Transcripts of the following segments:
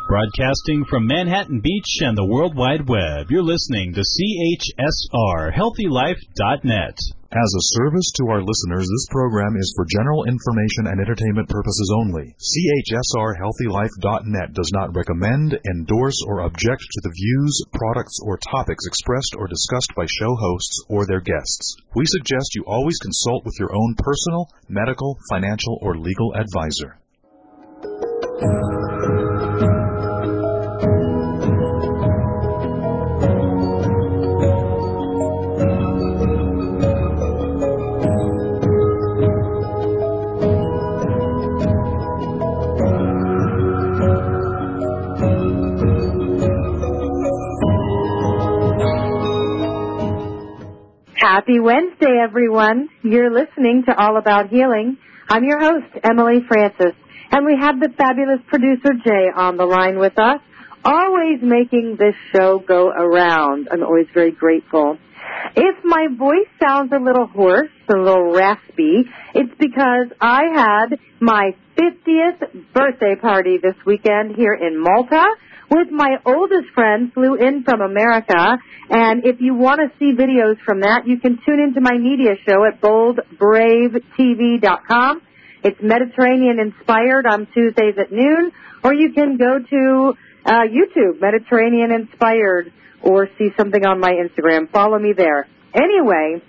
Broadcasting from Manhattan Beach and the World Wide Web, you're listening to CHSR, HealthyLife.net. As a service to our listeners, this program is for general information and entertainment purposes only. CHSR HealthyLife.net does not recommend, endorse, or object to the views, products, or topics expressed or discussed by show hosts or their guests. We suggest you always consult with your own personal, medical, financial, or legal advisor. Happy Wednesday, everyone. You're listening to All About Healing. I'm your host, Emily Francis, and we have the fabulous producer, Jay, on the line with us, always making this show go around. I'm always very grateful. If my voice sounds a little hoarse, a little raspy, it's because I had my 50th birthday party this weekend here in Malta with my oldest friend, flew in from America, and if you want to see videos from that, you can tune into my media show at boldbravetv.com. It's Mediterranean-inspired on Tuesdays at noon, or you can go to YouTube, Mediterranean-inspired, or see something on my Instagram. Follow me there. Anyway,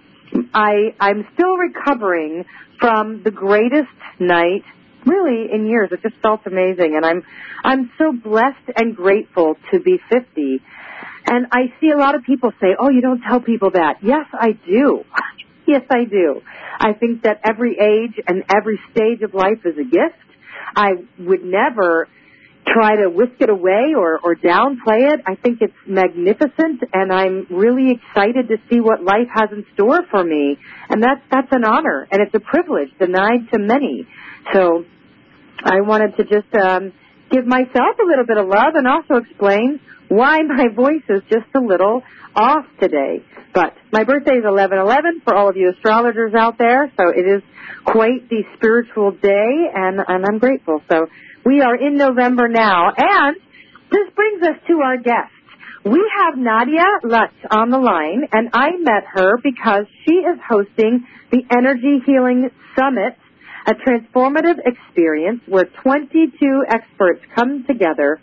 I'm still recovering from the greatest night really in years. It just felt amazing, and I'm so blessed and grateful to be 50. And I see a lot of people say, "Oh, you don't tell people that." Yes, I do. Yes, I do. I think that every age and every stage of life is a gift. I would never try to whisk it away or downplay it. I think it's magnificent, and I'm really excited to see what life has in store for me. And that's an honor, and it's a privilege denied to many. So I wanted to just give myself a little bit of love and also explain why my voice is just a little off today. But my birthday is 11/11 for all of you astrologers out there, so it is quite the spiritual day, and I'm grateful. So we are in November now, and this brings us to our guest. We have Nadia Lutz on the line, and I met her because she is hosting the Energy Healing Summit, a transformative experience where 22 experts come together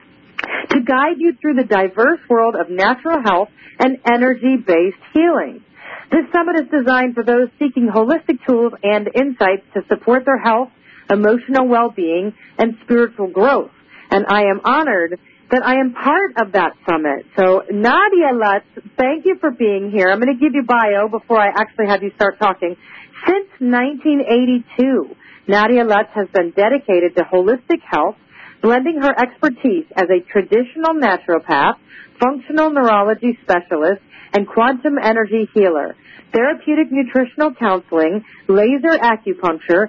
to guide you through the diverse world of natural health and energy-based healing. This summit is designed for those seeking holistic tools and insights to support their health, emotional well-being, and spiritual growth. And I am honored that I am part of that summit. So, Nadia Lutz, thank you for being here. I'm going to give you bio before I actually have you start talking. Since 1982, Nadia Lutz has been dedicated to holistic health, blending her expertise as a traditional naturopath, functional neurology specialist, and quantum energy healer, therapeutic nutritional counseling, laser acupuncture,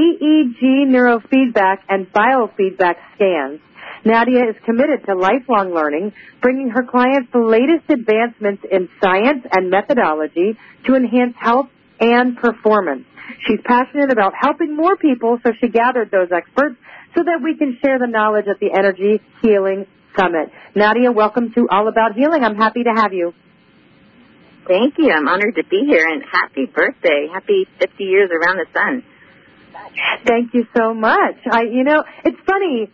EEG neurofeedback, and biofeedback scans. Nadia is committed to lifelong learning, bringing her clients the latest advancements in science and methodology to enhance health and performance. She's passionate about helping more people, so she gathered those experts so that we can share the knowledge at the Energy Healing Summit. Nadia, welcome to All About Healing. I'm happy to have you. Thank you. I'm honored to be here, and happy birthday. Happy 50 years around the sun. Thank you so much. It's funny.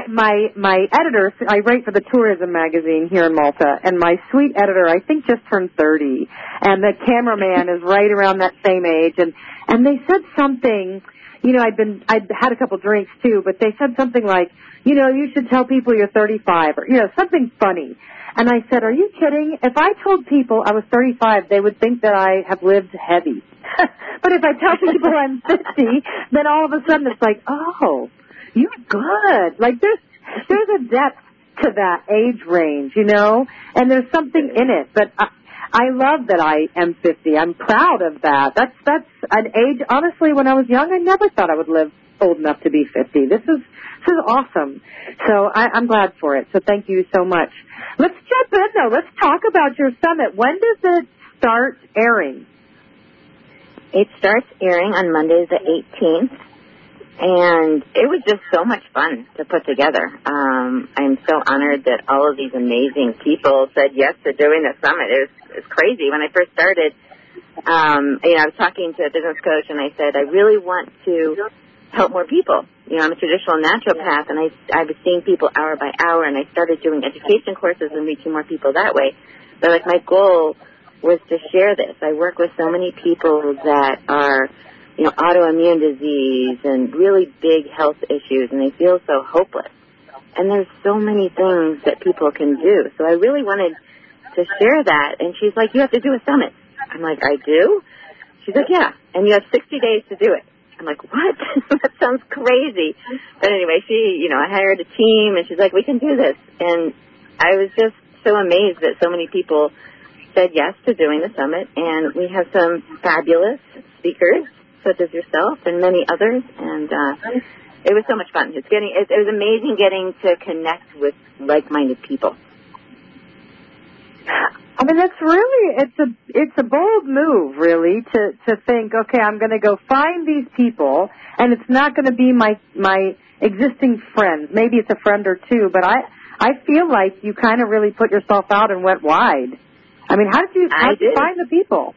My editor, I write for the tourism magazine here in Malta, and my sweet editor, I think, just turned 30, and the cameraman is right around that same age, and they said something, I'd had a couple drinks too, but they said something like, you should tell people you're 35, or, something funny. And I said, are you kidding? If I told people I was 35, they would think that I have lived heavy. But if I tell people I'm 50, then all of a sudden it's like, oh, you're good. Like there's a depth to that age range, and there's something in it. But I love that I am 50. I'm proud of that. That's an age. Honestly, when I was young, I never thought I would live old enough to be 50. This is awesome. So I'm glad for it. So thank you so much. Let's jump in though. Let's talk about your summit. When does it start airing? It starts airing on Monday the 18th. And it was just so much fun to put together. I'm so honored that all of these amazing people said yes to doing the summit. It was crazy. When I first started, I was talking to a business coach, and I said, I really want to help more people. I'm a traditional naturopath, and I was seeing people hour by hour, and I started doing education courses and reaching more people that way. But, my goal was to share this. I work with so many people that are autoimmune disease and really big health issues, and they feel so hopeless. And there's so many things that people can do. So I really wanted to share that. And she's like, you have to do a summit. I'm like, I do? She's like, yeah. And you have 60 days to do it. I'm like, what? That sounds crazy. But anyway, I hired a team, and she's like, we can do this. And I was just so amazed that so many people said yes to doing the summit. And we have some fabulous speakers, such as yourself and many others, and it was so much fun. It was amazing getting to connect with like-minded people. I mean, it's a bold move, really, to think, okay, I'm going to go find these people, and it's not going to be my existing friends. Maybe it's a friend or two, but I feel like you kind of really put yourself out and went wide. I mean, how did you find the people?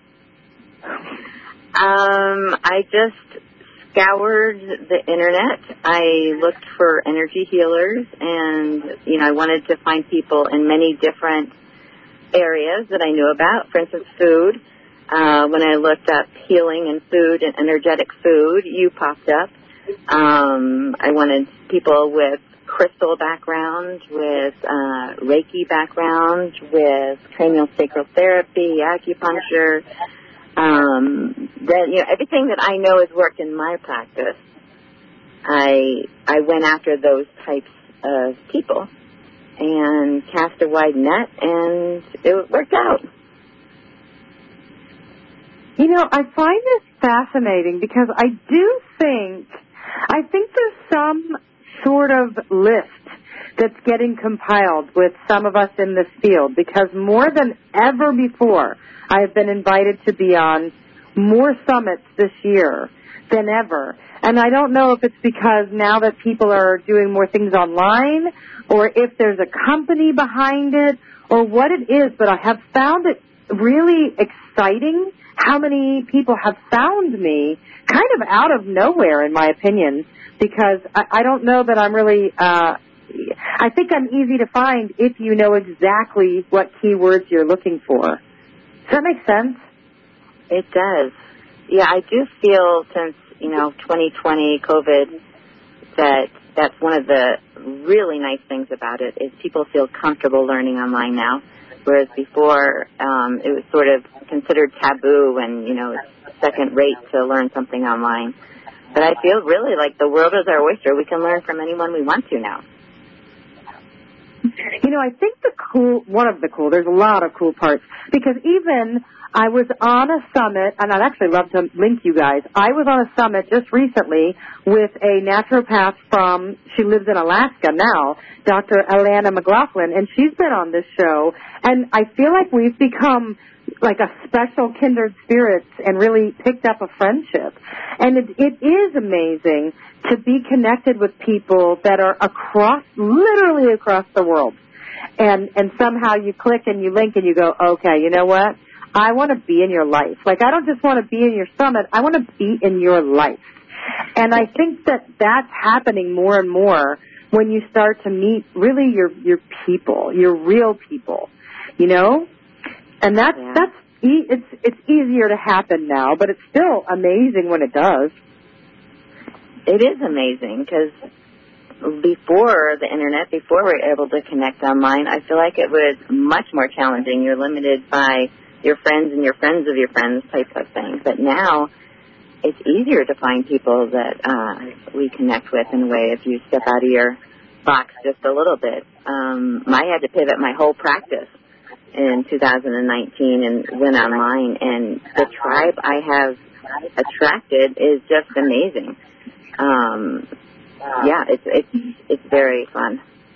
I just scoured the internet. I looked for energy healers, and, I wanted to find people in many different areas that I knew about. For instance, food. When I looked up healing and food and energetic food, you popped up. I wanted people with crystal background, with Reiki background, with craniosacral therapy, acupuncture. Everything that I know has worked in my practice, I went after those types of people and cast a wide net, and it worked out. I find this fascinating because I think there's some sort of list that's getting compiled with some of us in this field, because more than ever before, I have been invited to be on more summits this year than ever. And I don't know if it's because now that people are doing more things online, or if there's a company behind it, or what it is, but I have found it really exciting how many people have found me kind of out of nowhere, in my opinion, because I don't know that I'm really... I think I'm easy to find if you know exactly what keywords you're looking for. Does that make sense? It does. Yeah, I do feel since, 2020, COVID, that's one of the really nice things about it is people feel comfortable learning online now, whereas before it was sort of considered taboo and, it's second rate to learn something online. But I feel really like the world is our oyster. We can learn from anyone we want to now. I think there's a lot of cool parts, because even I was on a summit, and I'd actually love to link you guys. I was on a summit just recently with a naturopath she lives in Alaska now, Dr. Alana McLaughlin, and she's been on this show, and I feel like we've become like a special kindred spirits and really picked up a friendship. And it is amazing to be connected with people that are literally across the world. And somehow you click and you link and you go, okay, you know what? I want to be in your life. Like, I don't just want to be in your summit. I want to be in your life. And I think that that's happening more and more when you start to meet really your people, your real people, And it's easier to happen now, but it's still amazing when it does. It is amazing because before the internet, before we were able to connect online, I feel like it was much more challenging. You're limited by your friends and your friends of your friends type of thing. But now it's easier to find people that we connect with in a way if you step out of your box just a little bit. I had to pivot my whole practice in 2019 and went online, and the tribe I have attracted is just amazing. It's very fun.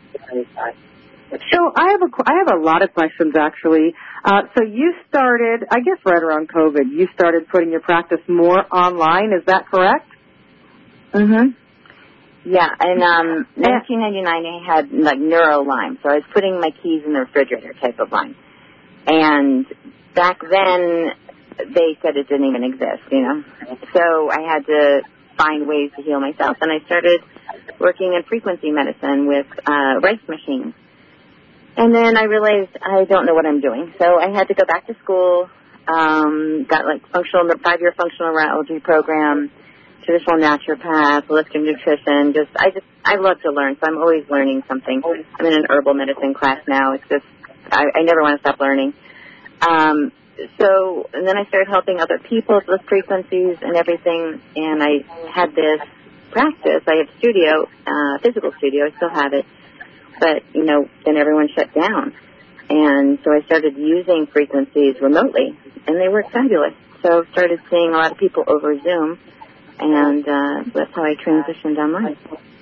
So I have a lot of questions, actually. So you started, I guess right around COVID, you started putting your practice more online. Is that correct? Mm-hmm. Yeah, in 1999 I had like Neuro Lyme, so I was putting my keys in the refrigerator type of Lyme. And back then they said it didn't even exist, you know. So I had to find ways to heal myself, and I started working in frequency medicine with rice machines. And then I realized I don't know what I'm doing, so I had to go back to school. Got like 5-year functional neurology program, traditional naturopath, holistic nutrition. I love to learn, so I'm always learning something. I'm in an herbal medicine class now. It's just I never want to stop learning. And then I started helping other people with frequencies and everything, and I had this practice. I have studio, physical studio. I still have it. But, you know, then everyone shut down. And so I started using frequencies remotely, and they work fabulous. So I started seeing a lot of people over Zoom, and that's how I transitioned online.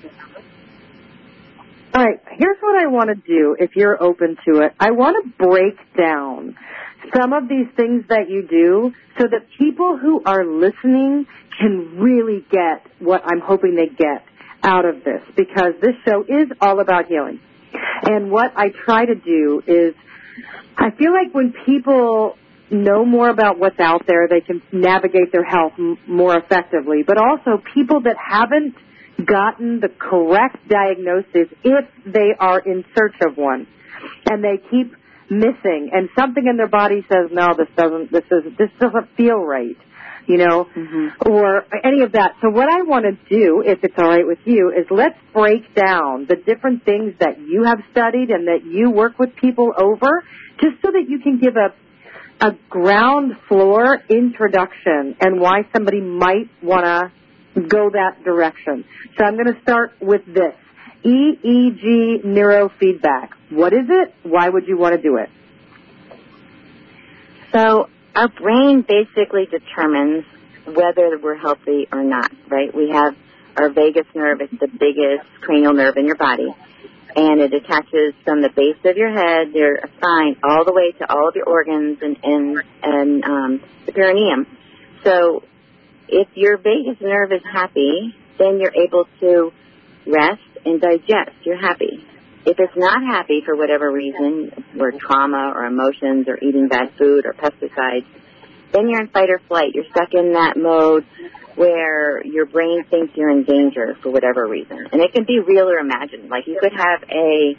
All right, here's what I want to do, if you're open to it. I want to break down some of these things that you do so that people who are listening can really get what I'm hoping they get out of this, because this show is all about healing. And what I try to do is, I feel like when people know more about what's out there, they can navigate their health more effectively. But also people that haven't gotten the correct diagnosis, if they are in search of one, and they keep missing, and something in their body says, no, this doesn't feel right, you know, or any of that. So what I want to do, if it's all right with you, is let's break down the different things that you have studied and that you work with people over, just so that you can give a ground floor introduction and why somebody might want to go that direction. So I'm going to start with this. EEG neurofeedback. What is it? Why would you want to do it? So our brain basically determines whether we're healthy or not, right? We have our vagus nerve. It's the biggest cranial nerve in your body, and it attaches from the base of your head, your spine, all the way to all of your organs and the perineum. So if your vagus nerve is happy, then you're able to rest and digest. You're happy. If it's not happy for whatever reason, or trauma or emotions or eating bad food or pesticides, then you're in fight or flight. You're stuck in that mode where your brain thinks you're in danger for whatever reason. And it can be real or imagined. Like you could have a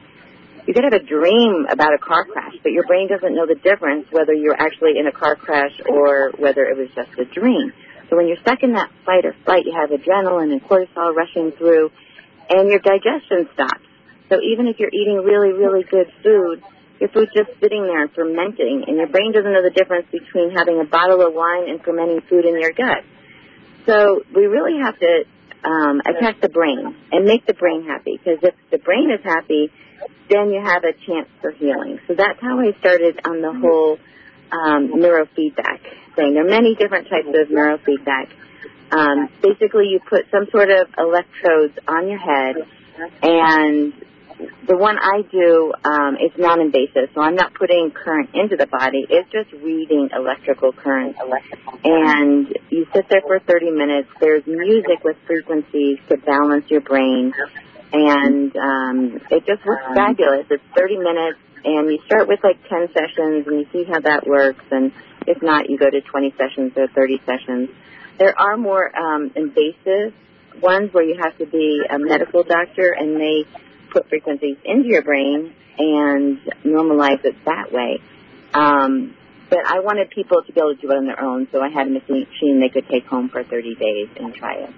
dream about a car crash, but your brain doesn't know the difference whether you're actually in a car crash or whether it was just a dream. So when you're stuck in that fight or flight, you have adrenaline and cortisol rushing through, and your digestion stops. So even if you're eating really, really good food, your food's just sitting there and fermenting, and your brain doesn't know the difference between having a bottle of wine and fermenting food in your gut. So we really have to attack the brain and make the brain happy, because if the brain is happy, then you have a chance for healing. So that's how I started on the whole neurofeedback thing. There are many different types of neurofeedback. Basically, you put some sort of electrodes on your head, and the one I do is non-invasive, so I'm not putting current into the body. It's just reading electrical current. And you sit there for 30 minutes. There's music with frequencies to balance your brain, and it just works fabulous. It's 30 minutes, and you start with like 10 sessions, and you see how that works, and if not, you go to 20 sessions or 30 sessions. There are more invasive ones where you have to be a medical doctor, and they put frequencies into your brain and normalize it that way. But I wanted people to be able to do it on their own, so I had a machine they could take home for 30 days and try it.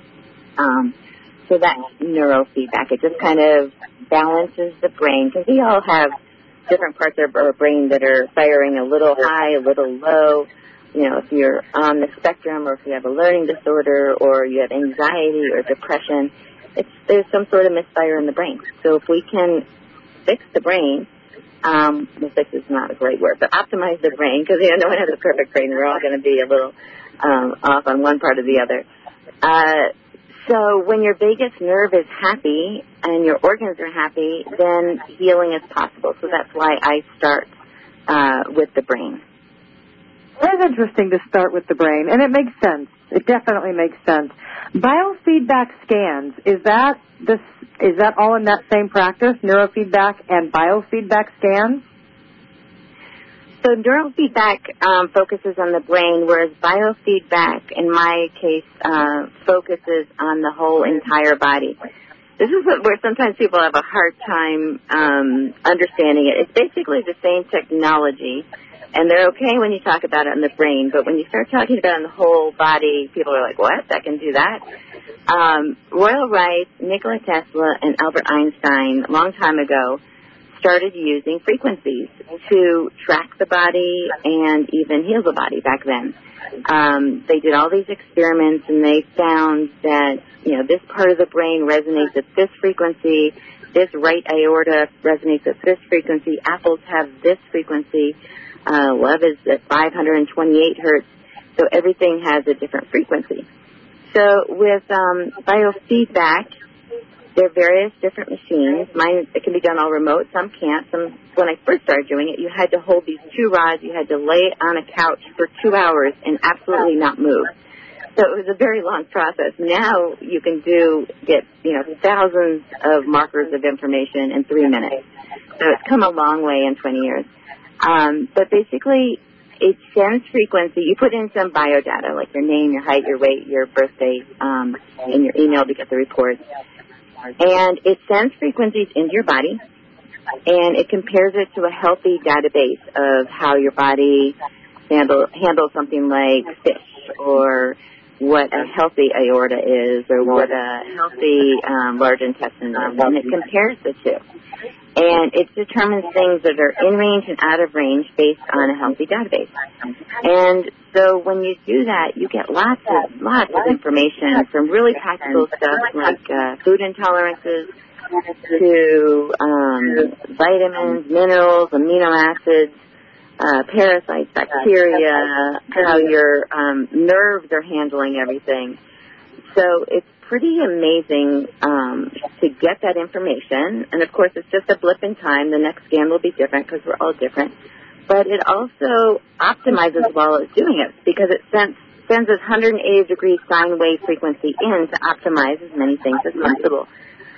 So that's neurofeedback. It just kind of balances the brain, because we all have different parts of our brain that are firing a little high, a little low. You know, if you're on the spectrum, or if you have a learning disorder, or you have anxiety or depression, there's some sort of misfire in the brain. So if we can fix the brain, fix is not a great word, but optimize the brain, because no one has a perfect brain. They're all going to be a little off on one part or the other. So when your vagus nerve is happy and your organs are happy, then healing is possible. So that's why I start with the brain. That's interesting to start with the brain, and it makes sense. It definitely makes sense. Biofeedback scans, is that all in that same practice, neurofeedback and biofeedback scans? So neurofeedback focuses on the brain, whereas biofeedback, in my case, focuses on the whole entire body. This is where sometimes people have a hard time understanding it. It's basically the same technology, and they're okay when you talk about it in the brain, but when you start talking about it in the whole body, people are like, what? That can do that? Royal Rice, Nikola Tesla, and Albert Einstein, a long time ago, started using frequencies to track the body and even heal the body back then. They did all these experiments, and they found that, this part of the brain resonates at this frequency, this right aorta resonates at this frequency, apples have this frequency, love is at 528 hertz, so everything has a different frequency. So with biofeedback, there are various different machines. Mine, it can be done all remote. Some can't. When I first started doing it, you had to hold these two rods. You had to lay it on a couch for 2 hours and absolutely not move. So it was a very long process. Now you can get thousands of markers of information in 3 minutes. So it's come a long way in 20 years. But basically, it sends frequency. You put in some biodata, like your name, your height, your weight, your birthday, in your email to get the reports. And it sends frequencies into your body, and it compares it to a healthy database of how your body handles something like fish, or what a healthy aorta is, or what a healthy large intestine is. And it compares the two. And it determines things that are in range and out of range based on a healthy database. And so when you do that, you get lots of information from really practical stuff like food intolerances to vitamins, minerals, amino acids, parasites, bacteria, how your nerves are handling everything. So it's pretty amazing to get that information. And, of course, it's just a blip in time. The next scan will be different because we're all different. But it also optimizes while it's doing it because it sends this 180-degree sine wave frequency in to optimize as many things as possible.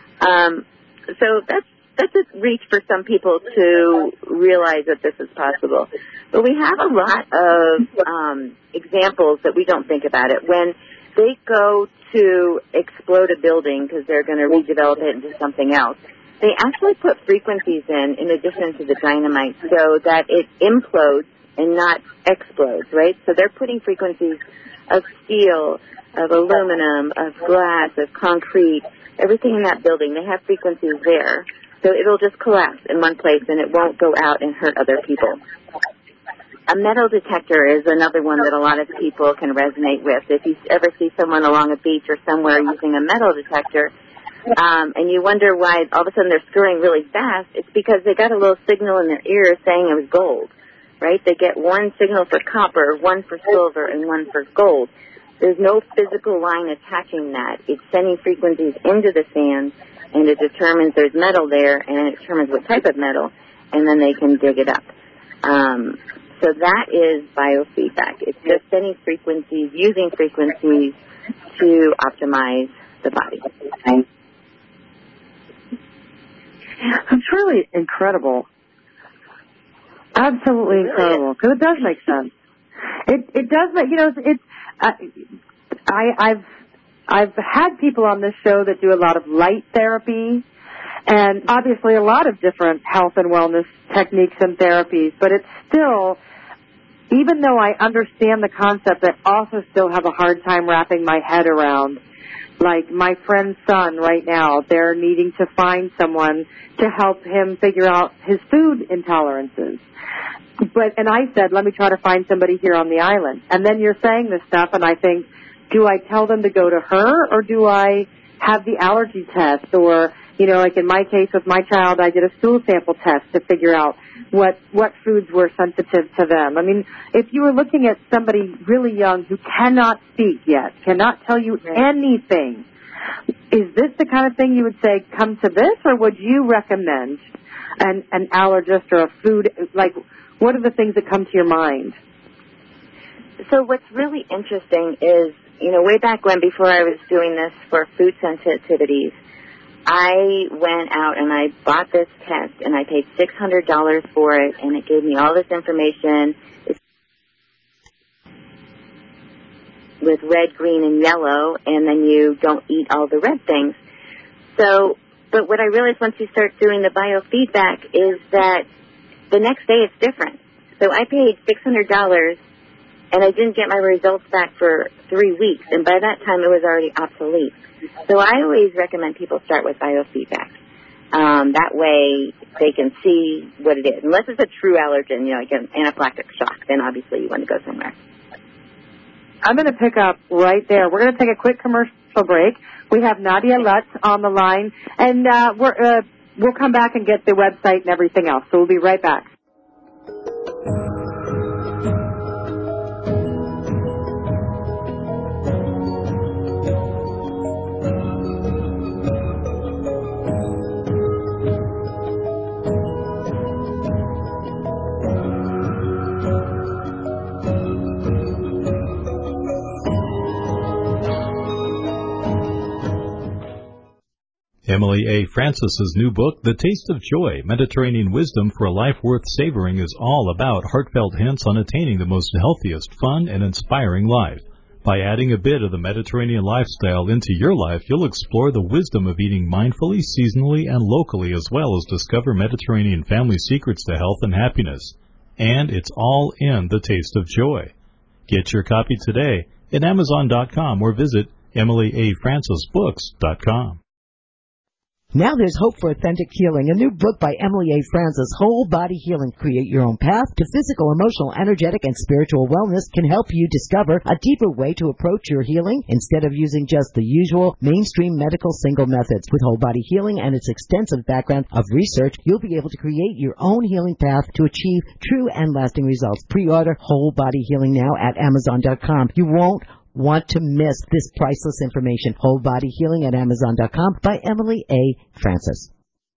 So that's a reach for some people to realize that this is possible. But we have a lot of examples that we don't think about it. When they go to explode a building because they're going to redevelop it into something else, they actually put frequencies in addition to the dynamite so that it implodes and not explodes, right? So they're putting frequencies of steel, of aluminum, of glass, of concrete, everything in that building. They have frequencies there. So it'll just collapse in one place and it won't go out and hurt other people. A metal detector is another one that a lot of people can resonate with. If you ever see someone along a beach or somewhere using a metal detector, and you wonder why all of a sudden they're scurrying really fast, it's because they got a little signal in their ear saying it was gold, right? They get one signal for copper, one for silver, and one for gold. There's no physical line attaching that. It's sending frequencies into the sand, and it determines there's metal there, and it determines what type of metal, and then they can dig it up. So that is biofeedback. It's just sending frequencies, using frequencies to optimize the body. It's really incredible. Absolutely incredible. Because it does make sense. It does make, I've had people on this show that do a lot of light therapy and obviously a lot of different health and wellness techniques and therapies, but it's still, even though I understand the concept, I also still have a hard time wrapping my head around. Like my friend's son right now, they're needing to find someone to help him figure out his food intolerances. And I said, let me try to find somebody here on the island. And then you're saying this stuff, and I think, do I tell them to go to her, or do I have the allergy test? Or, like in my case with my child, I did a stool sample test to figure out what foods were sensitive to them. I mean, if you were looking at somebody really young who cannot speak yet, cannot tell you anything, is this the kind of thing you would say, come to this, or would you recommend an allergist or a food, like, what are the things that come to your mind? So what's really interesting is, way back when, before I was doing this for food sensitivities, I went out and I bought this test, and I paid $600 for it, and it gave me all this information. It's with red, green, and yellow, and then you don't eat all the red things. So, but what I realized once you start doing the biofeedback is that the next day it's different. So I paid $600, and I didn't get my results back for 3 weeks, and by that time it was already obsolete. So I always recommend people start with biofeedback. That way they can see what it is. Unless it's a true allergen, like an anaphylactic shock, then obviously you want to go somewhere. I'm going to pick up right there. We're going to take a quick commercial break. We have Nadia Lutz on the line, and we'll come back and get the website and everything else. So we'll be right back. Emily A. Francis's new book, The Taste of Joy, Mediterranean Wisdom for a Life Worth Savoring, is all about heartfelt hints on attaining the most healthiest, fun, and inspiring life. By adding a bit of the Mediterranean lifestyle into your life, you'll explore the wisdom of eating mindfully, seasonally, and locally, as well as discover Mediterranean family secrets to health and happiness. And it's all in The Taste of Joy. Get your copy today at Amazon.com or visit EmilyAFrancisBooks.com. Now there's hope for authentic healing. A new book by Emily A. Francis, Whole Body Healing, Create Your Own Path to Physical, Emotional, Energetic, and Spiritual Wellness, can help you discover a deeper way to approach your healing instead of using just the usual mainstream medical single methods. With Whole Body Healing and its extensive background of research, you'll be able to create your own healing path to achieve true and lasting results. Pre-order Whole Body Healing now at Amazon.com. You won't want to miss this priceless information. Whole Body Healing at Amazon.com by Emily A. Francis.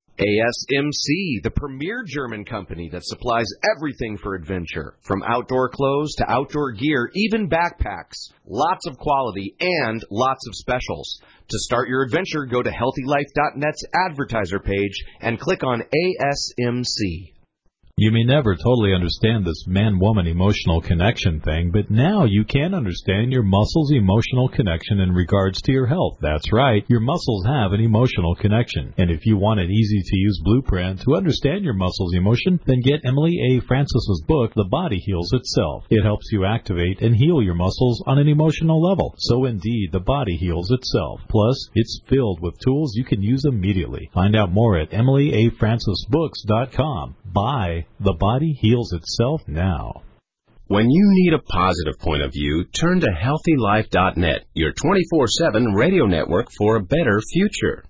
ASMC, the premier German company that supplies everything for adventure, from outdoor clothes to outdoor gear, even backpacks. Lots of quality and lots of specials. To start your adventure, go to HealthyLife.net's advertiser page and click on ASMC. You may never totally understand this man-woman emotional connection thing, but now you can understand your muscles' emotional connection in regards to your health. That's right, your muscles have an emotional connection. And if you want an easy-to-use blueprint to understand your muscles' emotion, then get Emily A. Francis's book, The Body Heals Itself. It helps you activate and heal your muscles on an emotional level. So indeed, the body heals itself. Plus, it's filled with tools you can use immediately. Find out more at EmilyAFrancisBooks.com. Buy The Body Heals Itself now. When you need a positive point of view, turn to HealthyLife.net, your 24/7 radio network for a better future.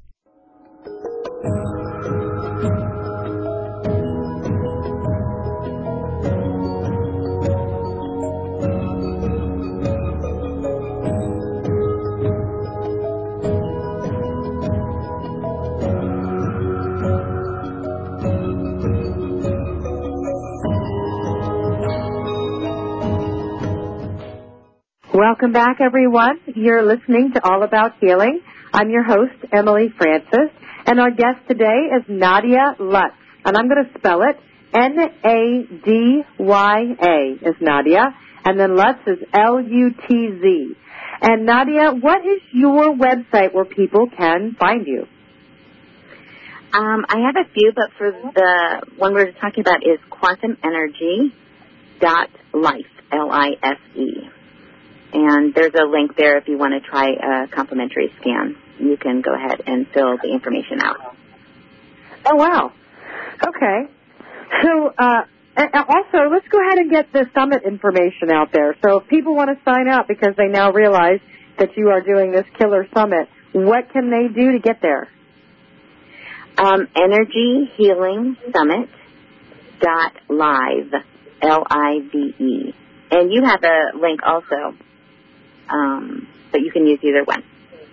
Welcome back, everyone. You're listening to All About Healing. I'm your host, Emily Francis, and our guest today is Nadia Lutz, and I'm going to spell it N-A-D-Y-A is Nadia, and then Lutz is L-U-T-Z. And Nadia, what is your website where people can find you? I have a few, but for the one we're talking about is quantumenergy.life, L-I-F-E. And there's a link there if you want to try a complimentary scan. You can go ahead and fill the information out. Oh, wow. Okay. So, also, let's go ahead and get the summit information out there. So if people want to sign up because they now realize that you are doing this killer summit, what can they do to get there? EnergyHealingSummit.live, L-I-V-E. And you have a link also. But you can use either one.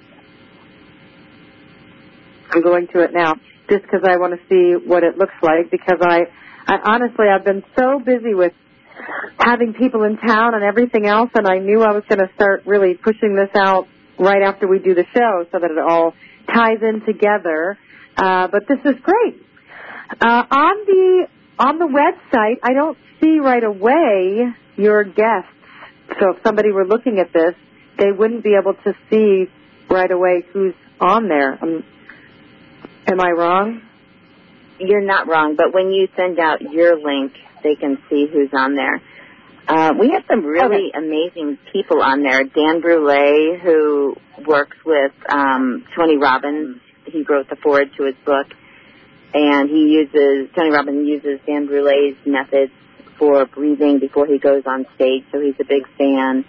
I'm going to it now just because I want to see what it looks like, because I honestly, I've been so busy with having people in town and everything else, and I knew I was going to start really pushing this out right after we do the show so that it all ties in together. But this is great. On the website, I don't see right away your guests. So if somebody were looking at this, they wouldn't be able to see right away who's on there. Am I wrong? You're not wrong, but when you send out your link, they can see who's on there. We have some really amazing people on there. Dan Brule, who works with Tony Robbins. He wrote the foreword to his book, and Tony Robbins uses Dan Brule's methods for breathing before he goes on stage, so he's a big fan.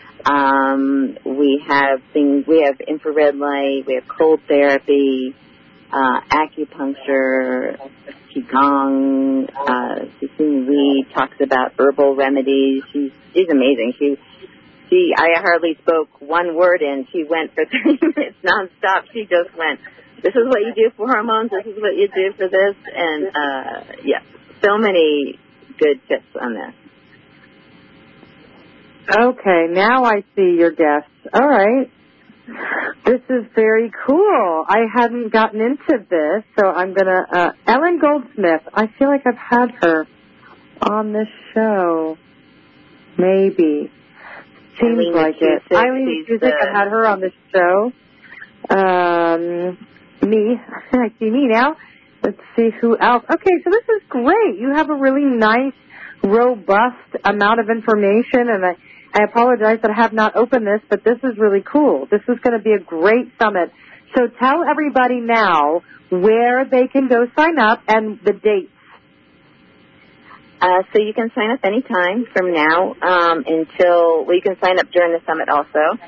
We have infrared light, we have cold therapy, acupuncture, qigong. Cecile Reed talks about herbal remedies. She's amazing. I hardly spoke one word in. She went for 30 minutes nonstop. She just went, this is what you do for hormones, this is what you do for this, and so many good tips on this. Okay, now I see your guests. All right. This is very cool. I hadn't gotten into this, so I'm going to... Ellen Goldsmith, I feel like I've had her on this show. Maybe. Seems Eileen like McCusick, it. Eileen McCusick, I've had her on this show. Me. I see me now. Let's see who else. Okay, so this is great. You have a really nice, robust amount of information, and I apologize that I have not opened this, but this is really cool. This is going to be a great summit. So tell everybody now where they can go sign up and the dates. So you can sign up anytime from now you can sign up during the summit also.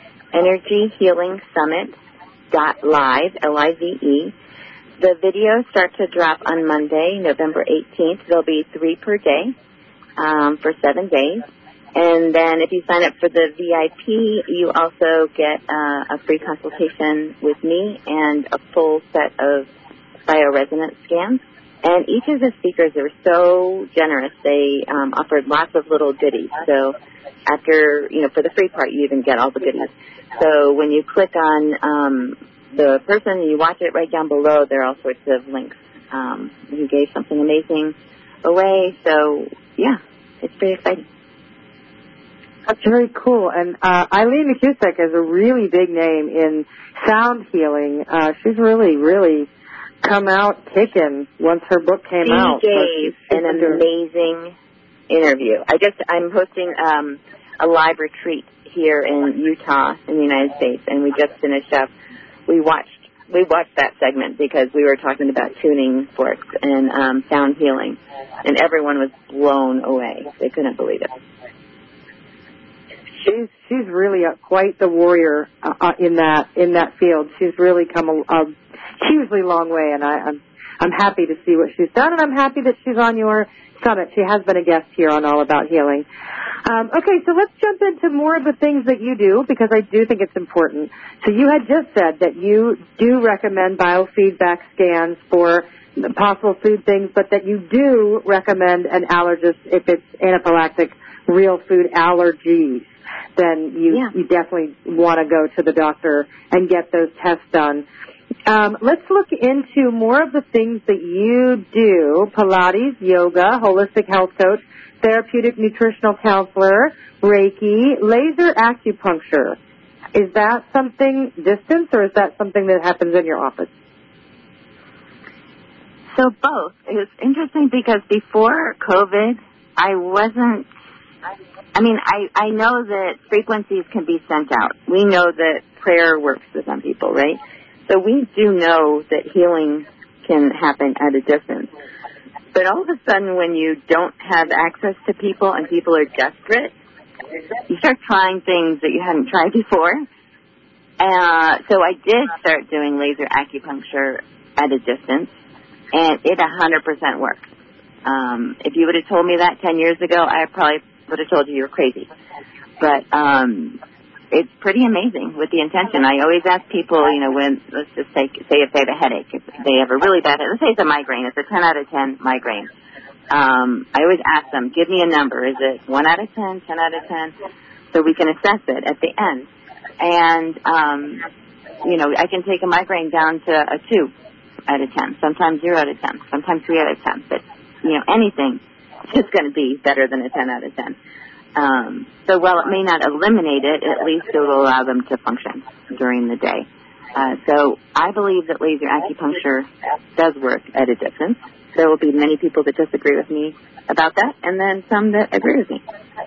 EnergyHealingSummit.live, Live. The videos start to drop on Monday, November 18th. There'll be 3 per day for 7 days. And then if you sign up for the VIP, you also get a free consultation with me and a full set of bioresonance scans. And each of the speakers, they were so generous. They offered lots of little goodies. So after, for the free part, you even get all the goodies. So when you click on the person and you watch it, right down below, there are all sorts of links. You gave something amazing away. So, yeah, it's pretty exciting. That's very cool. And Eileen McCusick is a really big name in sound healing. She's really, really come out kicking once her book came out. She gave an amazing interview. I'm hosting a live retreat here in Utah in the United States, and we just finished up. We watched that segment because we were talking about tuning forks and sound healing, and everyone was blown away. They couldn't believe it. She's really quite the warrior in that field. She's really come a hugely long way, and I'm happy to see what she's done, and I'm happy that she's on your summit. She has been a guest here on All About Healing. Okay, so let's jump into more of the things that you do, because I do think it's important. So you had just said that you do recommend biofeedback scans for possible food things, but that you do recommend an allergist if it's anaphylactic real food allergies. Then you definitely want to go to the doctor and get those tests done. Let's look into more of the things that you do: Pilates, yoga, holistic health coach, therapeutic nutritional counselor, Reiki, laser acupuncture. Is that something distance, or is that something that happens in your office? So both. It was interesting because before COVID, I know that frequencies can be sent out. We know that prayer works for some people, right? So we do know that healing can happen at a distance. But all of a sudden, when you don't have access to people and people are desperate, you start trying things that you hadn't tried before. So I did start doing laser acupuncture at a distance, and it 100% works. If you would have told me that 10 years ago, I probably would have told you were crazy. But it's pretty amazing with the intention. I always ask people, when, let's just say if they have a headache, if they have a really bad headache, let's say it's a migraine, it's a 10 out of 10 migraine. I always ask them, give me a number. Is it 1 out of 10, 10 out of 10? So we can assess it at the end. And, I can take a migraine down to a 2 out of 10, sometimes 0 out of 10, sometimes 3 out of 10. But, anything is going to be better than a 10 out of 10. So while it may not eliminate it, at least it will allow them to function during the day. So I believe that laser acupuncture does work at a distance. There will be many people that disagree with me about that, and then some that agree with me.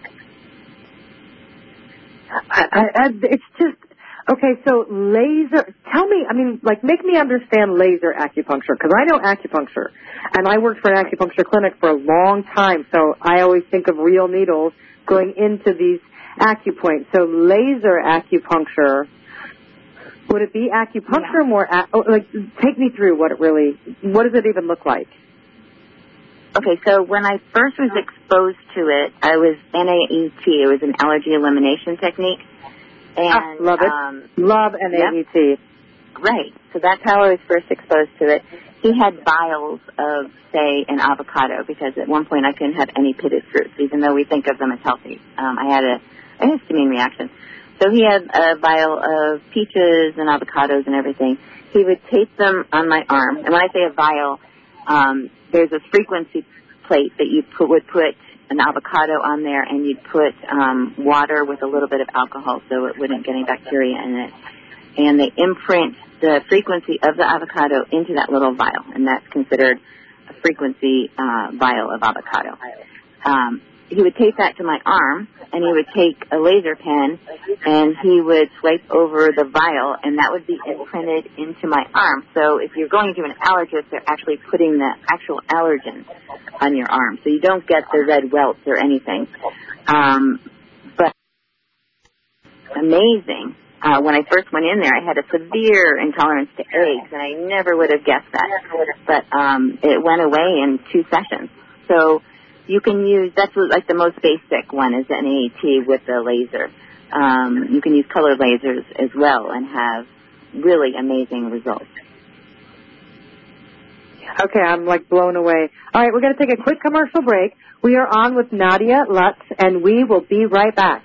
It's just, okay, so laser, make me understand laser acupuncture, because I know acupuncture, and I worked for an acupuncture clinic for a long time, so I always think of real needles going into these acupoints. So laser acupuncture, would it be acupuncture more, take me through what does it even look like? Okay, so when I first was exposed to it, I was NAET. It was an allergy elimination technique. And love it. Love NAET. Yep. Right. So that's how I was first exposed to it. He had vials of, say, an avocado, because at one point I couldn't have any pitted fruits, even though we think of them as healthy. I had a histamine reaction. So he had a vial of peaches and avocados and everything. He would tape them on my arm. And when I say a vial, there's a frequency plate that you would put an avocado on there, and you'd put water with a little bit of alcohol so it wouldn't get any bacteria in it. And they imprint the frequency of the avocado into that little vial, and that's considered a frequency vial of avocado. He would tape that to my arm, and he would take a laser pen, and he would swipe over the vial, and that would be imprinted into my arm. So if you're going to an allergist, they're actually putting the actual allergen on your arm, so you don't get the red welts or anything. But amazing. When I first went in there, I had a severe intolerance to eggs, and I never would have guessed that. But it went away in 2 sessions. So you can use, that's like the most basic one is NAET with the laser. You can use color lasers as well and have really amazing results. Okay, I'm blown away. All right, we're going to take a quick commercial break. We are on with Nadia Lutz, and we will be right back.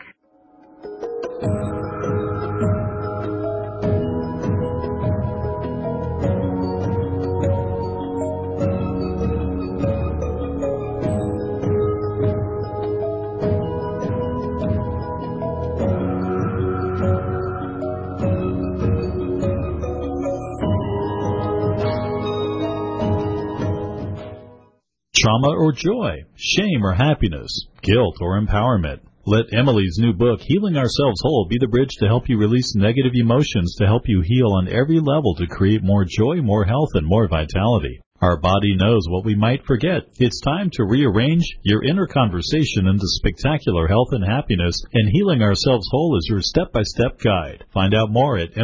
Trauma or joy, shame or happiness, guilt or empowerment. Let Emily's new book, Healing Ourselves Whole, be the bridge to help you release negative emotions to help you heal on every level to create more joy, more health, and more vitality. Our body knows what we might forget. It's time to rearrange your inner conversation into spectacular health and happiness, and Healing Ourselves Whole is your step-by-step guide. Find out more at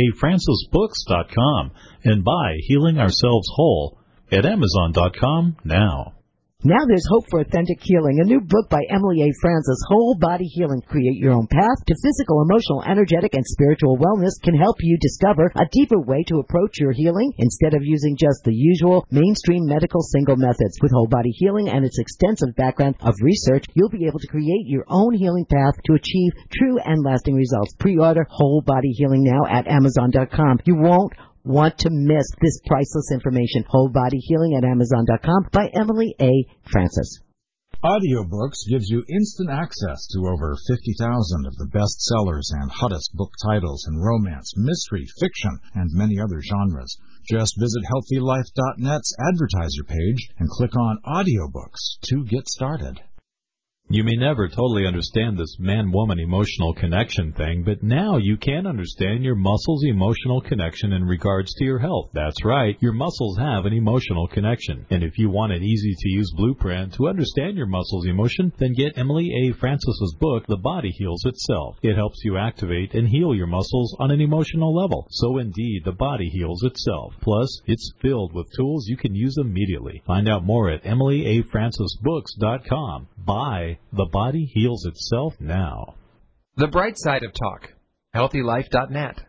EmilyAFrancisBooks.com and buy Healing Ourselves Whole at Amazon.com now. Now there's hope for authentic healing. A new book by Emily A. Francis, Whole Body Healing. Create your own path to physical, emotional, energetic, and spiritual wellness can help you discover a deeper way to approach your healing instead of using just the usual mainstream medical single methods. With Whole Body Healing and its extensive background of research, you'll be able to create your own healing path to achieve true and lasting results. Pre-order Whole Body Healing now at Amazon.com. You won't want to miss this priceless information. Whole Body Healing at Amazon.com by Emily A. Francis. Audiobooks gives you instant access to over 50,000 of the best sellers and hottest book titles in romance, mystery, fiction, and many other genres. Just visit HealthyLife.net's advertiser page and click on Audiobooks to get started. You may never totally understand this man-woman emotional connection thing, but now you can understand your muscles' emotional connection in regards to your health. That's right, your muscles have an emotional connection. And if you want an easy-to-use blueprint to understand your muscles' emotion, then get Emily A. Francis's book, The Body Heals Itself. It helps you activate and heal your muscles on an emotional level. So indeed, The Body Heals Itself. Plus, it's filled with tools you can use immediately. Find out more at EmilyAFrancisBooks.com. Buy The Body Heals Itself now. The bright side of talk. HealthyLife.net.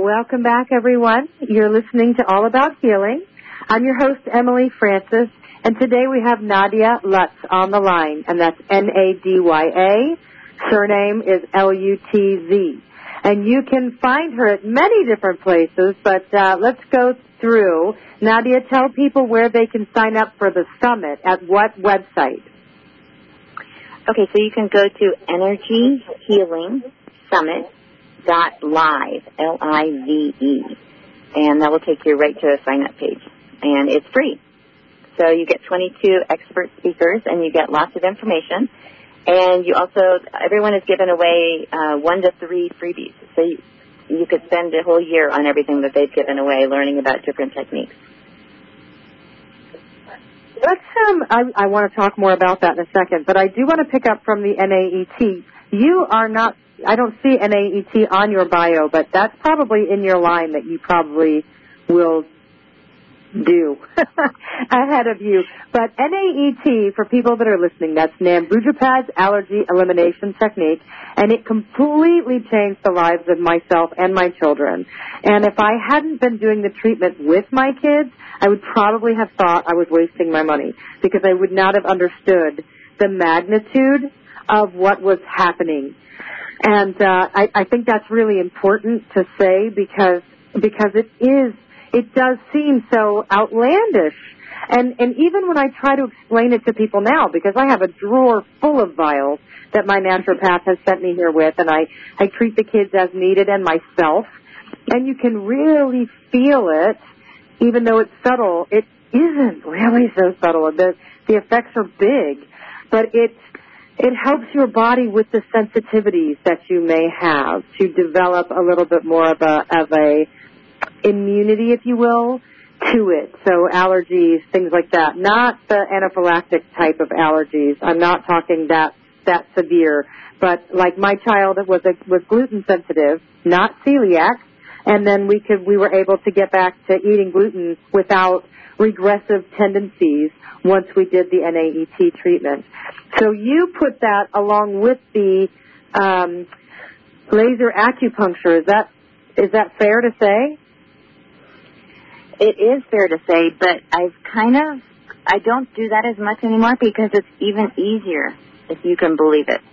welcome back, everyone. You're listening to All About Healing. I'm your host, Emily Francis, and today we have Nadia Lutz on the line, and that's N-A-D-Y-A. Surname is L-U-T-Z. And you can find her at many different places, but let's go through. Nadia, tell people where they can sign up for the summit. At what website? Okay, so you can go to energyhealingsummit.live, L-I-V-E, and that will take you right to a sign-up page. And it's free. So you get 22 expert speakers, and you get lots of information. And you also, everyone is giving away 1 to 3 freebies. So you could spend a whole year on everything that they've given away, learning about different techniques. Let's I want to talk more about that in a second, but I do want to pick up from the NAET. You are not, I don't see NAET on your bio, but that's probably in your line that you probably will do ahead of you. But NAET, for people that are listening, that's Nambujapad's Allergy Elimination Technique, and it completely changed the lives of myself and my children. And if I hadn't been doing the treatment with my kids, I would probably have thought I was wasting my money, because I would not have understood the magnitude of what was happening. And I think that's really important to say, because it does seem so outlandish. And even when I try to explain it to people now, because I have a drawer full of vials that my naturopath has sent me here with, and I treat the kids as needed and myself, and you can really feel it, even though it's subtle. It isn't really so subtle. The effects are big, but it helps your body with the sensitivities that you may have to develop a little bit more of a immunity, if you will, to it. So allergies, things like that. Not the anaphylactic type of allergies. I'm not talking that severe. But like my child was gluten sensitive, not celiac, and then we were able to get back to eating gluten without regressive tendencies once we did the NAET treatment. So you put that along with the laser acupuncture. Is that fair to say? It is fair to say, but I don't do that as much anymore because it's even easier, if you can believe it.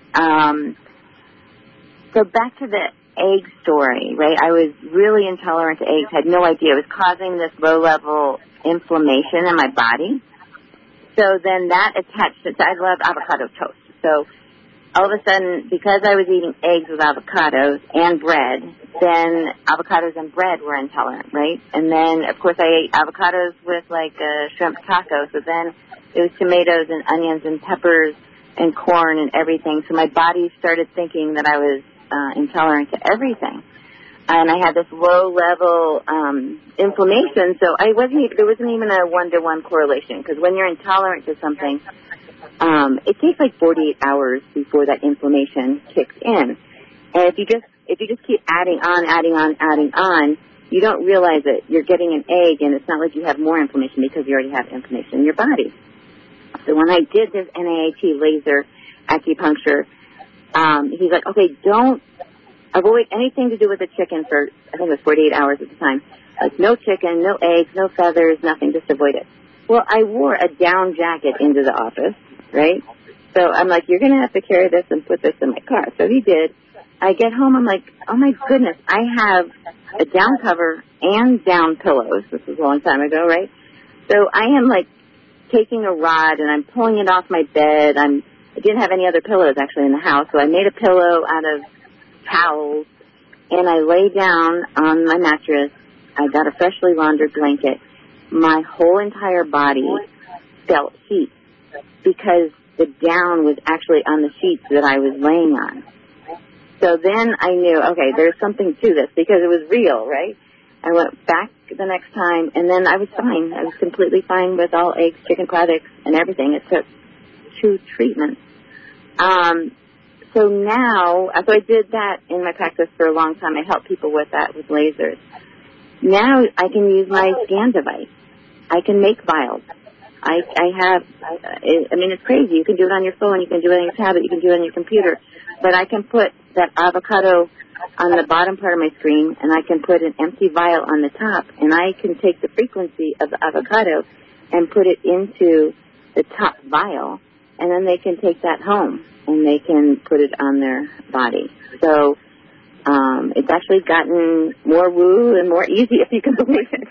So back to the egg story, right? I was really intolerant to eggs, had no idea. It was causing this low-level inflammation in my body. So then that attached to, I love avocado toast. So all of a sudden, because I was eating eggs with avocados and bread, then avocados and bread were intolerant, right? And then, of course, I ate avocados with, like, a shrimp taco. So then it was tomatoes and onions and peppers and corn and everything. So my body started thinking that I was intolerant to everything. And I had this low-level inflammation. So there wasn't even a 1-to-1 correlation, because when you're intolerant to something, it takes like 48 hours before that inflammation kicks in. And if you just keep adding on, you don't realize it. You're getting an egg, and it's not like you have more inflammation because you already have inflammation in your body. So when I did this NAET laser acupuncture, he's like, okay, don't avoid anything to do with the chicken for, I think it was 48 hours at the time. Like no chicken, no eggs, no feathers, nothing, just avoid it. Well, I wore a down jacket into the office, right? So I'm like, you're going to have to carry this and put this in my car. So he did. I get home, I'm like, oh my goodness, I have a down cover and down pillows. This was a long time ago, right? So I am like taking a rod and I'm pulling it off my bed. I didn't have any other pillows actually in the house, so I made a pillow out of towels and I lay down on my mattress. I got a freshly laundered blanket. My whole entire body felt heat because the down was actually on the sheets that I was laying on. So then I knew, okay, there's something to this because it was real, right? I went back the next time, and then I was fine. I was completely fine with all eggs, chicken products, and everything. It took 2 treatments. So I did that in my practice for a long time. I helped people with that, with lasers. Now I can use my scan device. I can make vials. It's crazy. You can do it on your phone, you can do it on your tablet, you can do it on your computer. But I can put that avocado on the bottom part of my screen, and I can put an empty vial on the top, and I can take the frequency of the avocado and put it into the top vial, and then they can take that home, and they can put it on their body. So it's actually gotten more woo and more easy, if you can believe it.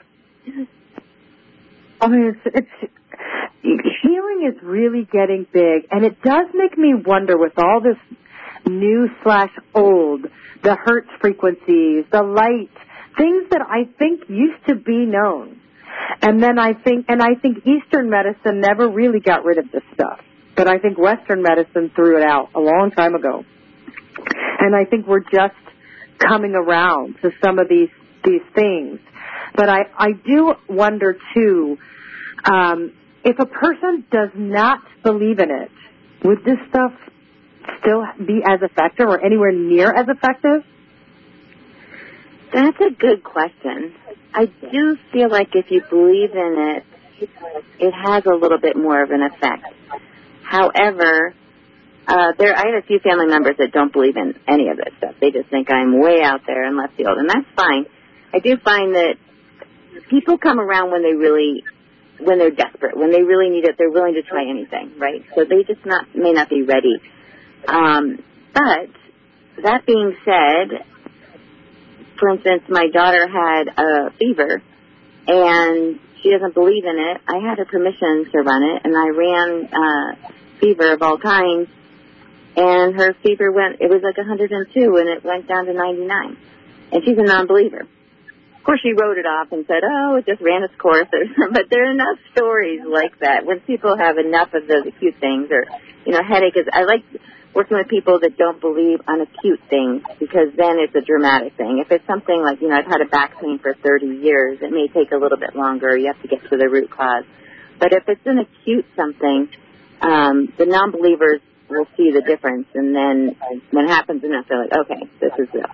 I mean, healing is really getting big, and it does make me wonder with all this new/old, the hertz frequencies, the light, things that I think used to be known. And then I think Eastern medicine never really got rid of this stuff, but I think Western medicine threw it out a long time ago. And I think we're just coming around to some of these things. But I do wonder, too, if a person does not believe in it, would this stuff still be as effective or anywhere near as effective? That's a good question. I do feel like if you believe in it, it has a little bit more of an effect. However, I have a few family members that don't believe in any of this stuff. They just think I'm way out there in left field, and that's fine. I do find that people come around when they're desperate, when they really need it, they're willing to try anything, right? So they just may not be ready. But that being said, for instance, my daughter had a fever, and she doesn't believe in it. I had her permission to run it, and I ran fever of all kinds, and her fever it was like 102, and it went down to 99. And she's a non-believer. Of course, she wrote it off and said, oh, it just ran its course. But there are enough stories like that when people have enough of those acute things, or, headache is, I like working with people that don't believe on acute things, because then it's a dramatic thing. If it's something like, I've had a back pain for 30 years, it may take a little bit longer. You have to get to the root cause. But if it's an acute something, the non-believers will see the difference, and then when it happens enough, they're like, okay, this is it.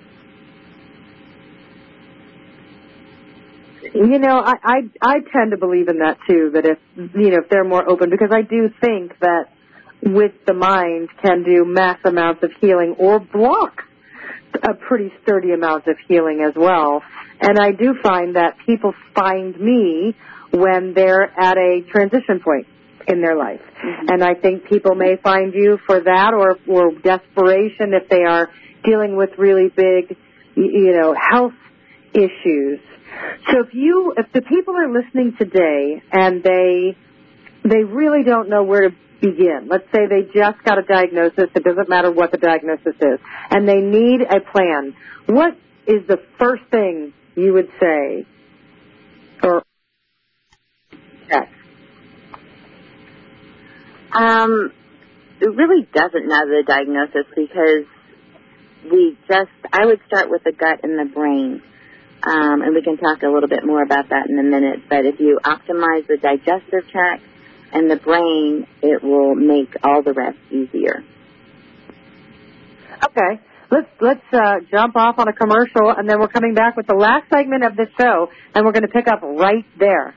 I tend to believe in that too, that if they're more open, because I do think that with the mind can do mass amounts of healing or block a pretty sturdy amount of healing as well. And I do find that people find me when they're at a transition point in their life. Mm-hmm. And I think people may find you for that, or desperation if they are dealing with really big, health issues. So if the people are listening today and they really don't know where to begin, let's say they just got a diagnosis, it doesn't matter what the diagnosis is, and they need a plan, what is the first thing you would say? Or it really doesn't matter the diagnosis, because I would start with the gut and the brain. And we can talk a little bit more about that in a minute. But if you optimize the digestive tract and the brain, it will make all the rest easier. Okay. Let's jump off on a commercial, and then we're coming back with the last segment of the show, and we're going to pick up right there.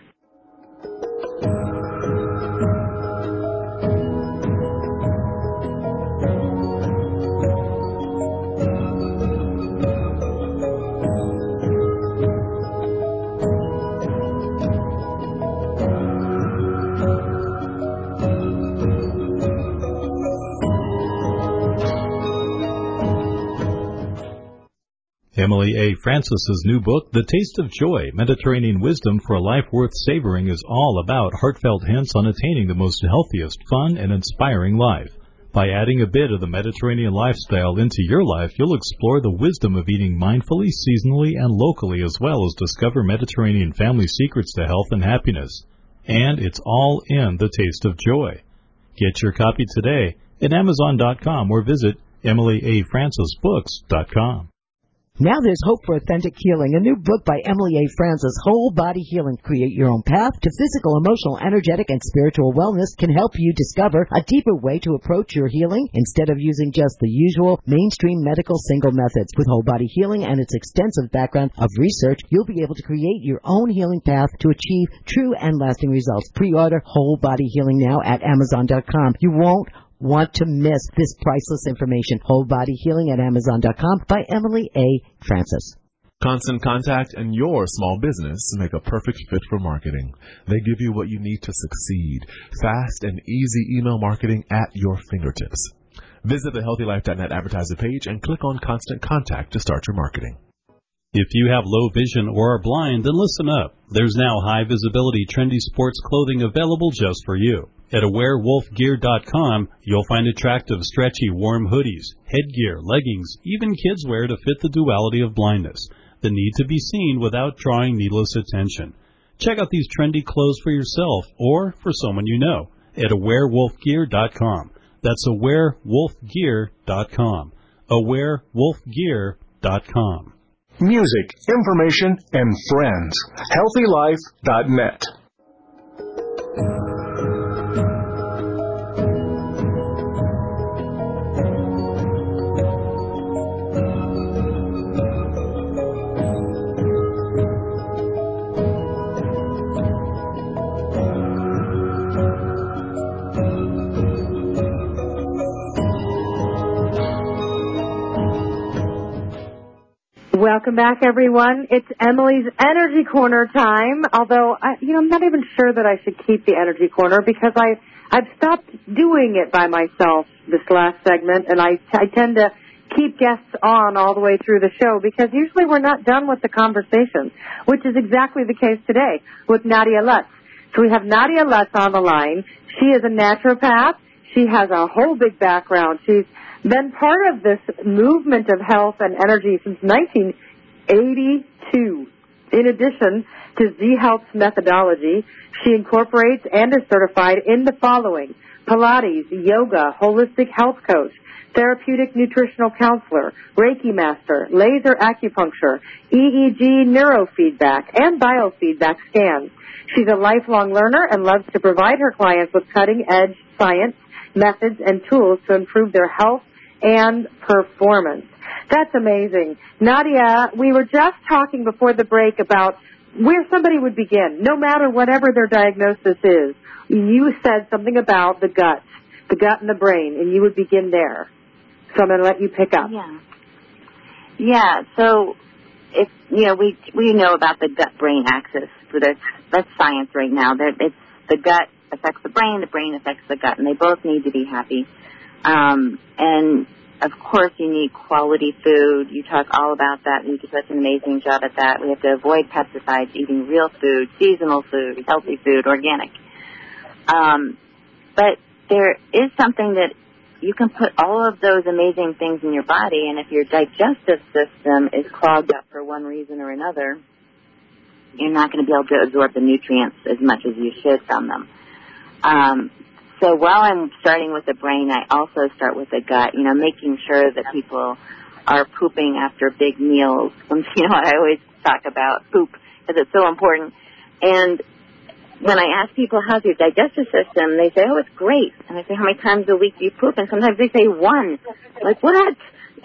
Emily A. Francis's new book, The Taste of Joy, Mediterranean Wisdom for a Life Worth Savoring, is all about heartfelt hints on attaining the most healthiest, fun, and inspiring life. By adding a bit of the Mediterranean lifestyle into your life, you'll explore the wisdom of eating mindfully, seasonally, and locally, as well as discover Mediterranean family secrets to health and happiness. And it's all in The Taste of Joy. Get your copy today at Amazon.com or visit EmilyAFrancisBooks.com. Now there's hope for authentic healing. A new book by Emily A. Francis, Whole Body Healing. Create your own path to physical, emotional, energetic, and spiritual wellness can help you discover a deeper way to approach your healing instead of using just the usual mainstream medical single methods. With Whole Body Healing and its extensive background of research, you'll be able to create your own healing path to achieve true and lasting results. Pre-order Whole Body Healing now at Amazon.com. You won't want to miss this priceless information. Whole Body Healing at Amazon.com by Emily A. Francis. Constant Contact and your small business make a perfect fit for marketing. They give you what you need to succeed. Fast and easy email marketing at your fingertips. Visit the HealthyLife.net advertiser page and click on Constant Contact to start your marketing. If you have low vision or are blind, then listen up. There's now high-visibility, trendy sports clothing available just for you. At AwareWolfGear.com, you'll find attractive, stretchy, warm hoodies, headgear, leggings, even kids wear to fit the duality of blindness. The need to be seen without drawing needless attention. Check out these trendy clothes for yourself or for someone you know at AwareWolfGear.com. That's AwareWolfGear.com. AwareWolfGear.com. Music, information, and friends. HealthyLife.net. Welcome back, everyone. It's Emily's Energy Corner time, although, I'm not even sure that I should keep the Energy Corner because I've stopped doing it by myself this last segment, and I tend to keep guests on all the way through the show because usually we're not done with the conversation, which is exactly the case today with Nadia Lutz. So we have Nadia Lutz on the line. She is a naturopath. She has a whole big background. She's been part of this movement of health and energy since 1982. In addition to Z-Health's methodology, she incorporates and is certified in the following: Pilates, yoga, holistic health coach, therapeutic nutritional counselor, Reiki master, laser acupuncture, EEG neurofeedback, and biofeedback scans. She's a lifelong learner and loves to provide her clients with cutting-edge science, methods, and tools to improve their health and performance. That's amazing. Nadia, we were just talking before the break about where somebody would begin, no matter whatever their diagnosis is. You said something about the gut and the brain, and you would begin there. So I'm going to let you pick up. Yeah. So if we know about the gut-brain axis. So that's science right now. It's the gut affects the brain affects the gut, and they both need to be happy. And of course, you need quality food. You talk all about that. You do such an amazing job at that. We have to avoid pesticides, eating real food, seasonal food, healthy food, organic. But there is something that you can put all of those amazing things in your body, and if your digestive system is clogged up for one reason or another, you're not going to be able to absorb the nutrients as much as you should from them. So while I'm starting with the brain, I also start with the gut, making sure that people are pooping after big meals. I always talk about poop because it's so important. And when I ask people, how's your digestive system, they say, oh, it's great. And I say, how many times a week do you poop? And sometimes they say one. Like, what?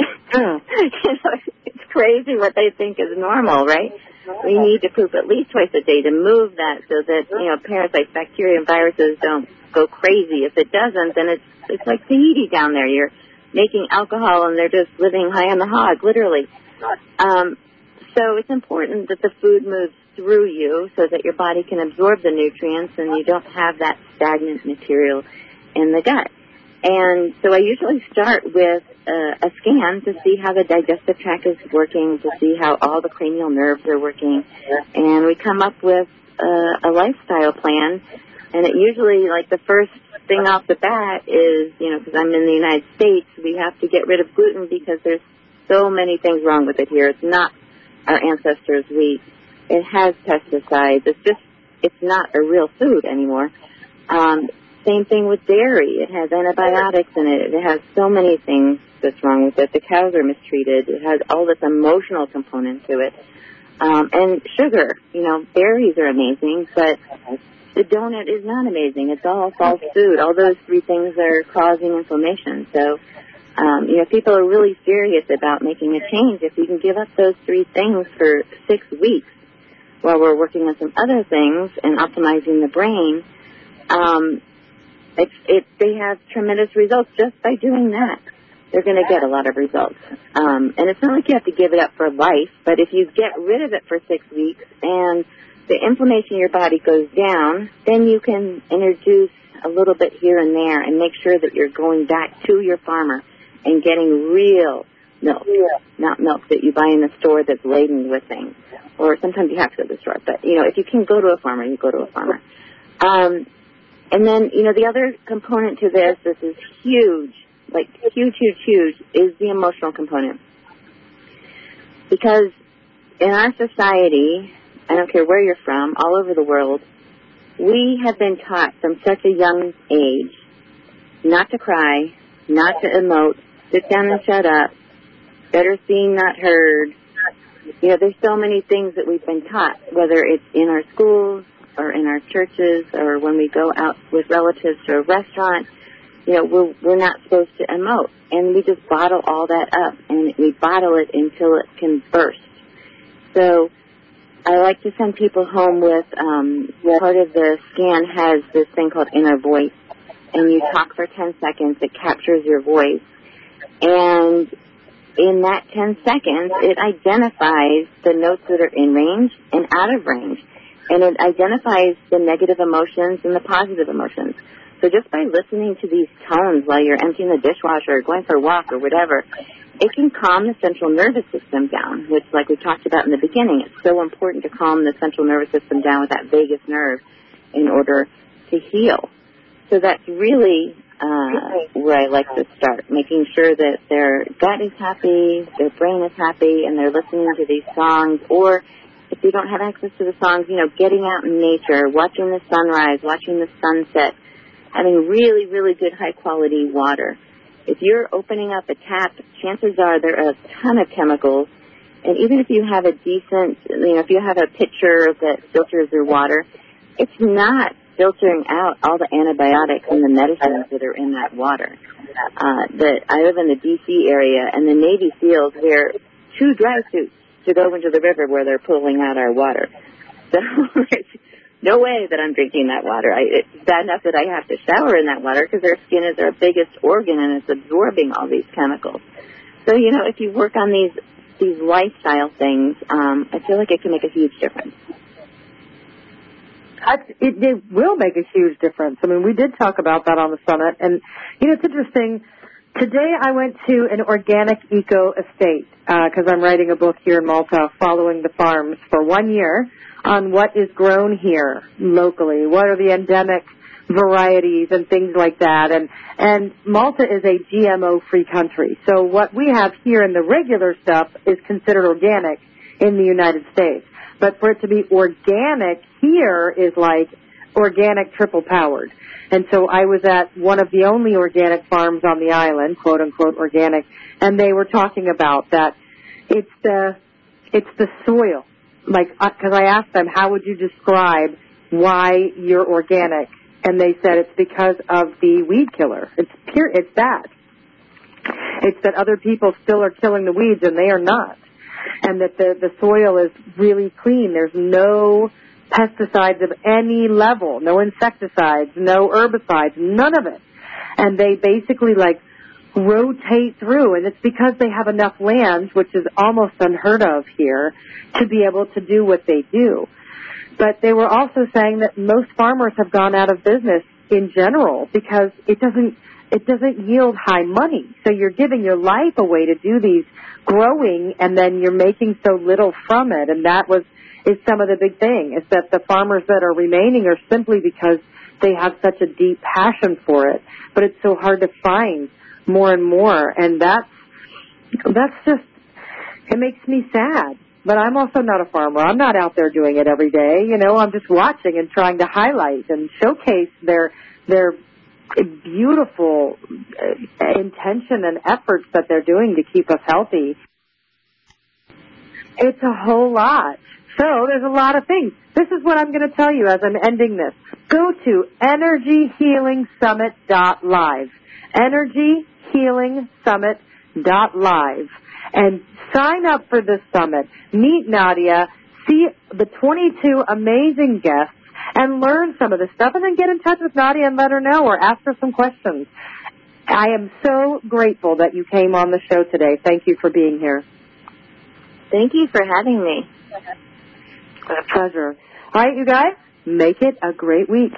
It's crazy what they think is normal, right? We need to poop at least twice a day to move that so that, parasites, bacteria, and viruses don't go crazy. If it doesn't, then it's like Tahiti down there. You're making alcohol and they're just living high on the hog, literally. So it's important that the food moves through you so that your body can absorb the nutrients and you don't have that stagnant material in the gut. And so I usually start with a scan to see how the digestive tract is working, to see how all the cranial nerves are working. And we come up with a lifestyle plan. And it usually, the first thing off the bat is, because I'm in the United States, we have to get rid of gluten because there's so many things wrong with it here. It's not our ancestors' wheat. It has pesticides. It's not a real food anymore. Same thing with dairy. It has antibiotics in it. It has so many things that's wrong with it. The cows are mistreated. It has all this emotional component to it. And sugar. Berries are amazing, but the donut is not amazing. It's all false food. All those three things are causing inflammation. So, people are really serious about making a change. If we can give up those three things for 6 weeks while we're working on some other things and optimizing the brain, They have tremendous results just by doing that. They're going to get a lot of results. And it's not like you have to give it up for life, but if you get rid of it for 6 weeks and the inflammation in your body goes down, then you can introduce a little bit here and there and make sure that you're going back to your farmer and getting real milk, not milk that you buy in the store that's laden with things. Or sometimes you have to go to the store. But, if you can go to a farmer, you go to a farmer. And then, the other component to this is huge, like huge, is the emotional component. Because in our society, I don't care where you're from, all over the world, we have been taught from such a young age not to cry, not to emote, sit down and shut up, better seen, not heard. There's so many things that we've been taught, whether it's in our schools or in our churches or when we go out with relatives to a restaurant. We're not supposed to emote, and we just bottle all that up, and we bottle it until it can burst. So I like to send people home with part of the scan has this thing called inner voice, and you talk for 10 seconds. It captures your voice, and in that 10 seconds, it identifies the notes that are in range and out of range, and it identifies the negative emotions and the positive emotions. So just by listening to these tones while you're emptying the dishwasher or going for a walk or whatever, it can calm the central nervous system down, which, like we talked about in the beginning, it's so important to calm the central nervous system down with that vagus nerve in order to heal. So that's really where I like to start, making sure that their gut is happy, their brain is happy, and they're listening to these songs. Or if you don't have access to the songs, getting out in nature, watching the sunrise, watching the sunset, having really, really good high-quality water. If you're opening up a tap, chances are there are a ton of chemicals. And even if you have a decent, if you have a pitcher that filters your water, it's not filtering out all the antibiotics and the medicines that are in that water. I live in the D.C. area, and the Navy SEALs wear 2 dry suits to go into the river where they're pulling out our water. So no way that I'm drinking that water. It's bad enough that I have to shower in that water because our skin is our biggest organ and it's absorbing all these chemicals. So, if you work on these lifestyle things, I feel like it can make a huge difference. It will make a huge difference. I mean, we did talk about that on the summit. And, it's interesting. Today I went to an organic eco estate because I'm writing a book here in Malta, following the farms for 1 year on what is grown here locally, what are the endemic varieties and things like that. And Malta is a GMO-free country. So what we have here in the regular stuff is considered organic in the United States. But for it to be organic here is like organic triple powered. And so I was at one of the only organic farms on the island, quote unquote organic, and they were talking about that it's the soil. Like, because I asked them, how would you describe why you're organic? And they said it's because of the weed killer. It's that. It's that other people still are killing the weeds and they are not. And that the soil is really clean. There's no pesticides of any level, no insecticides, no herbicides, none of it. And they basically rotate through, and it's because they have enough land, which is almost unheard of here, to be able to do what they do. But they were also saying that most farmers have gone out of business in general because it doesn't yield high money. So you're giving your life away to do these growing, and then you're making so little from it. And that is some of the big thing, is that the farmers that are remaining are simply because they have such a deep passion for it. But it's so hard to find more and more, and that's just, it makes me sad. But I'm also not a farmer. I'm not out there doing it every day. I'm just watching and trying to highlight and showcase their beautiful intention and efforts that they're doing to keep us healthy. It's a whole lot. So there's a lot of things. This is what I'm going to tell you as I'm ending this. Go to energyhealingsummit.live. energyhealingsummit.live. And sign up for this summit. Meet Nadia. See the 22 amazing guests. and learn some of this stuff, and then get in touch with Nadia and let her know or ask her some questions. I am so grateful that you came on the show today. Thank you for being here. Thank you for having me. A pleasure. All right, you guys, make it a great week.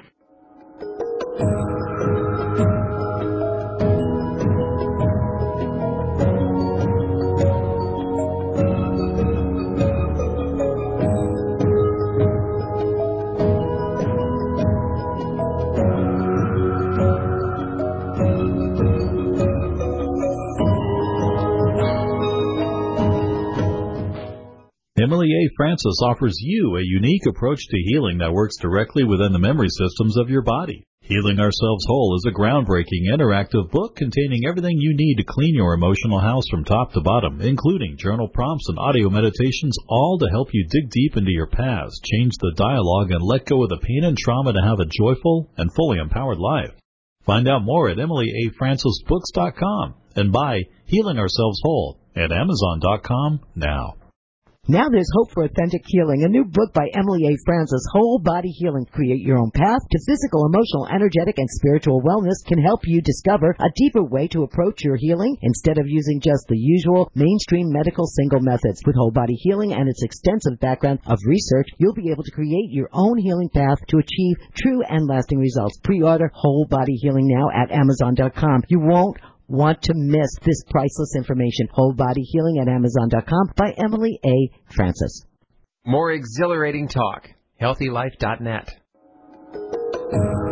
Emily A. Francis offers you a unique approach to healing that works directly within the memory systems of your body. Healing Ourselves Whole is a groundbreaking interactive book containing everything you need to clean your emotional house from top to bottom, including journal prompts and audio meditations, all to help you dig deep into your past, change the dialogue, and let go of the pain and trauma to have a joyful and fully empowered life. Find out more at EmilyAFrancisBooks.com and buy Healing Ourselves Whole at Amazon.com now. Now there's hope for authentic healing. A new book by Emily A. Francis, Whole Body Healing, Create Your Own Path to Physical, Emotional, Energetic, and Spiritual Wellness can help you discover a deeper way to approach your healing instead of using just the usual mainstream medical single methods. With Whole Body Healing and its extensive background of research, you'll be able to create your own healing path to achieve true and lasting results. Pre-order Whole Body Healing now at Amazon.com. You won't want to miss this priceless information. Whole Body Healing at Amazon.com by Emily A. Francis. More exhilarating talk. HealthyLife.net.